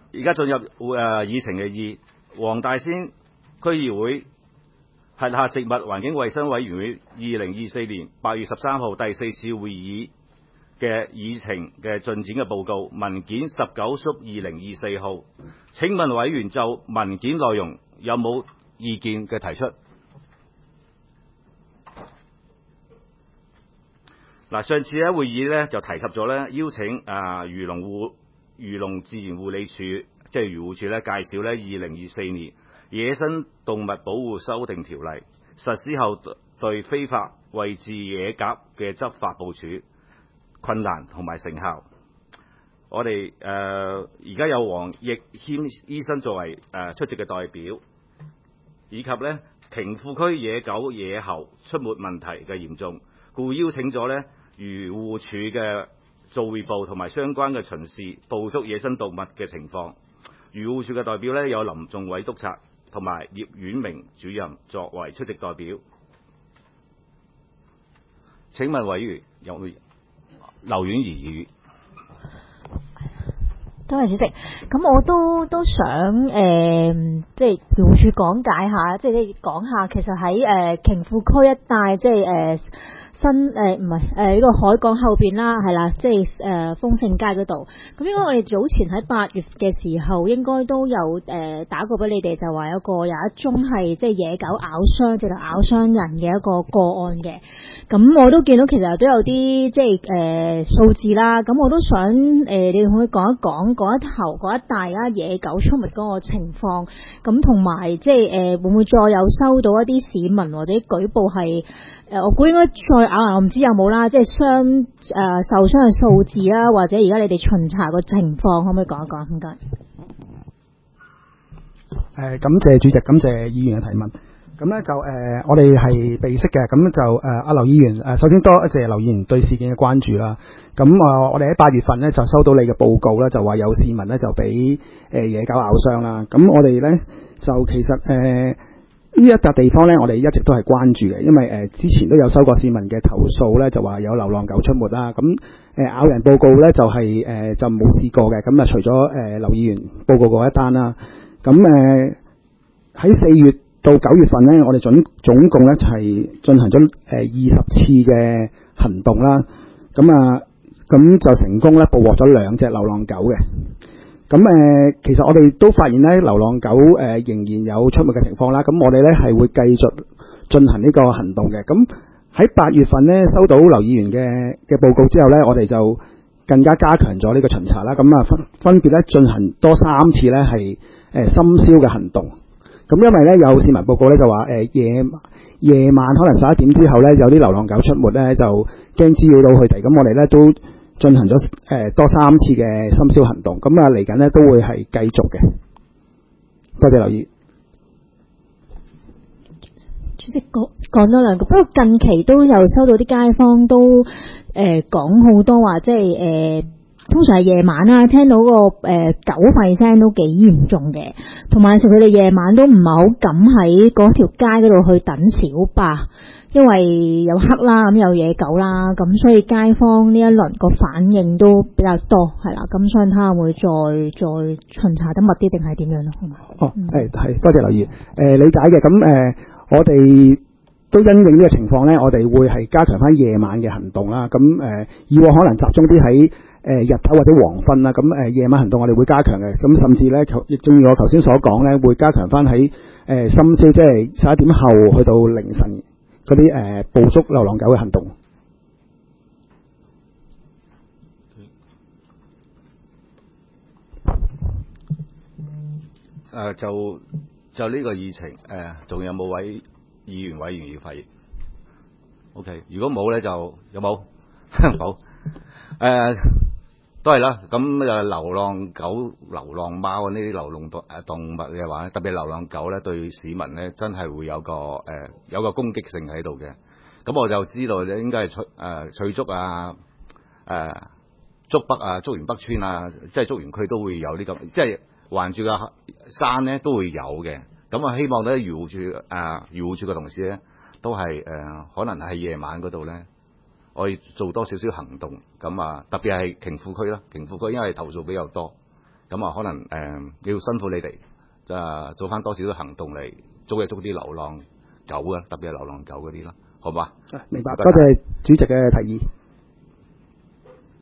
而家進入議程嘅黃大仙區議會轄下食物環境衛生委員會2024年8月13號第4次會議嘅議程嘅進展嘅報告文件19/2024號。請問委員就文件內容有冇意見嘅提出？嗱，上次咧會議咧就提及咗咧邀請漁農自然護理署即係漁護署咧介紹咧2024年野生動物保護修訂條例實施後對非法餵飼野鴿嘅執法部署困難同埋成效。我哋而家有黃奕謙醫生作為出席嘅代表，以及咧鯨富區野狗野猴出沒問題嘅嚴重，故邀請咗咧漁護署嘅造業部同埋相關嘅巡視捕捉野生動物嘅情況。漁護署嘅代表咧有林仲偉督察同埋葉婉明主任作為出席代表。請問委員有冇？劉婉儀議員。 多謝主席。咁我都想即係漁護署講解下，即係講下其實喺鯨富區一帶，即係新唔係呢個海港後邊啦，係啦，即係豐盛街嗰度。咁應該我哋早前喺8月嘅時候，應該都有打過俾你哋，就話有一宗係即係野狗咬傷，直頭咬傷人嘅一個個案嘅。咁我都見到其實都有啲即係數字啦。咁我都想你哋可以講一講嗰一頭嗰一帶啊野狗出沒嗰個情況。咁同埋即係會唔會再有收到一啲市民或者舉報係我估應該再咬人，我唔知有冇啦，即係受傷嘅數字啦，或者而家你哋巡查個情況，可唔可以講一講？唔該。 感謝主席，感謝議員嘅提問。咁咧就我哋係備悉嘅，咁就阿劉議員首先多謝劉議員對事件嘅關注啦。咁我哋喺8月份咧就收到你嘅報告啦，就話有市民咧就俾野狗咬傷啦。咁我哋咧就其實呢一笪地方咧，我哋一直都係關注嘅，因為之前都有收過市民嘅投訴咧，就話有流浪狗出沒啦。咁咬人報告咧就係就冇試過嘅。咁除咗劉議員報告嗰一單啦，咁喺4月到9月份咧，我哋總共咧係進行咗20次嘅行動啦。咁就成功咧捕獲咗2隻流浪狗嘅。咁其實我哋都發現咧，流浪狗仍然有出沒嘅情況啦。咁我哋咧係會繼續進行呢個行動嘅。咁喺8月份咧收到劉議員嘅報告之後咧，我哋就更加加強咗呢個巡查啦。咁分別咧進行多3次咧係深宵嘅行動。咁因為咧有市民報告咧就話夜晚可能11點之後咧有啲流浪狗出沒咧，就驚滋擾到佢哋。咁我哋咧都進行咗多3次嘅深宵行動，咁嚟緊咧都會係繼續嘅。多謝留意。 主席講多兩個，不過近期都有收到啲街坊都講好多話，即係通常係夜晚啦，聽到個狗吠聲都幾嚴重嘅，同埋有時佢哋夜晚都唔係好敢喺嗰條街嗰度去等小巴。因為有黑啦，咁有野狗啦，咁所以街坊呢一輪個反應都比較多，係啦，咁所以睇下會再巡查得密啲定係點樣咯，好嘛？ 係，多謝劉議員，理解嘅。咁我哋都因應呢個情況咧，我哋會係加強翻夜晚嘅行動啦。咁以往可能集中啲喺日頭或者黃昏啦，咁夜晚行動我哋會加強嘅。咁甚至咧，亦正如我頭先所講咧，會加強翻喺深宵，即係11點後去到凌晨嗰啲捕捉流浪狗嘅行動。 就呢個議程仲有冇議員委員要發言 ？OK， 如果冇咧就有冇？冇都係啦。咁流浪狗、流浪貓呢啲流浪動物嘅話，特別流浪狗咧，對市民咧真係會有個攻擊性喺度嘅。咁我就知道咧，應該係翠竹啊、竹北啊、竹園北村啊，即係竹園區都會有呢個，即係環住個山咧都會有嘅。咁希望咧漁護署嘅同事咧都係可能係夜晚嗰度咧，我哋做多少少行動。咁特別係鯨富區啦，鯨富區因為投訴比較多， 咁啊可能要辛苦你哋就做翻多少行動嚟捉啲流浪狗啊，特別係流浪狗嗰啲咯，好嘛？ 明白，多謝主席嘅提議。